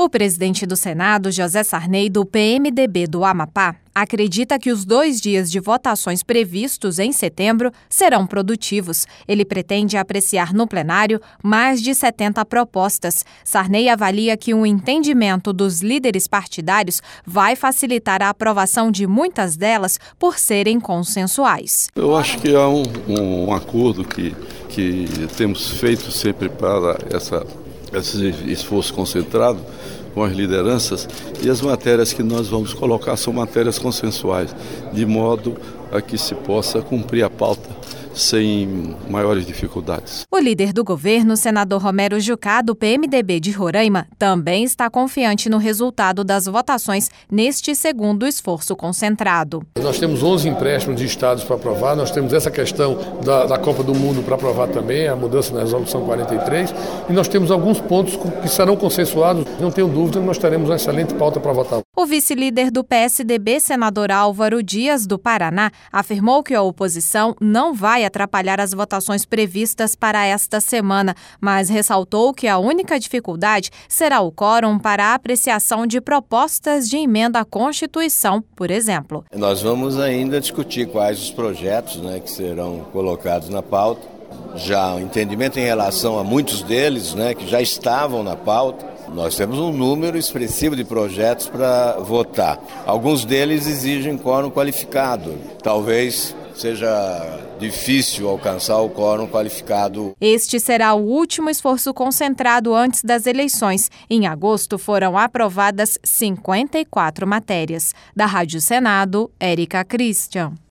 O presidente do Senado, José Sarney, do PMDB do Amapá, acredita que os 2 dias de votações previstos em setembro serão produtivos. Ele pretende apreciar no plenário mais de 70 propostas. Sarney avalia que um entendimento dos líderes partidários vai facilitar a aprovação de muitas delas por serem consensuais. Eu acho que há um acordo que temos feito sempre para esse esforço concentrado com as lideranças, e as matérias que nós vamos colocar são matérias consensuais, de modo a que se possa cumprir a pauta sem maiores dificuldades. O líder do governo, senador Romero Jucá, do PMDB de Roraima, também está confiante no resultado das votações neste segundo esforço concentrado. Nós temos 11 empréstimos de estados para aprovar, nós temos essa questão da Copa do Mundo para aprovar também, a mudança na resolução 43, e nós temos alguns pontos que serão consensuados. Não tenho dúvida que nós teremos uma excelente pauta para votar. O vice-líder do PSDB, senador Álvaro Dias, do Paraná, afirmou que a oposição não vai atrapalhar as votações previstas para esta semana, mas ressaltou que a única dificuldade será o quórum para a apreciação de propostas de emenda à Constituição, por exemplo. Nós vamos ainda discutir quais os projetos, que serão colocados na pauta. Já o entendimento em relação a muitos deles, que já estavam na pauta. Nós temos um número expressivo de projetos para votar. Alguns deles exigem quórum qualificado. Talvez seja difícil alcançar o quórum qualificado. Este será o último esforço concentrado antes das eleições. Em agosto foram aprovadas 54 matérias. Da Rádio Senado, Érica Christian.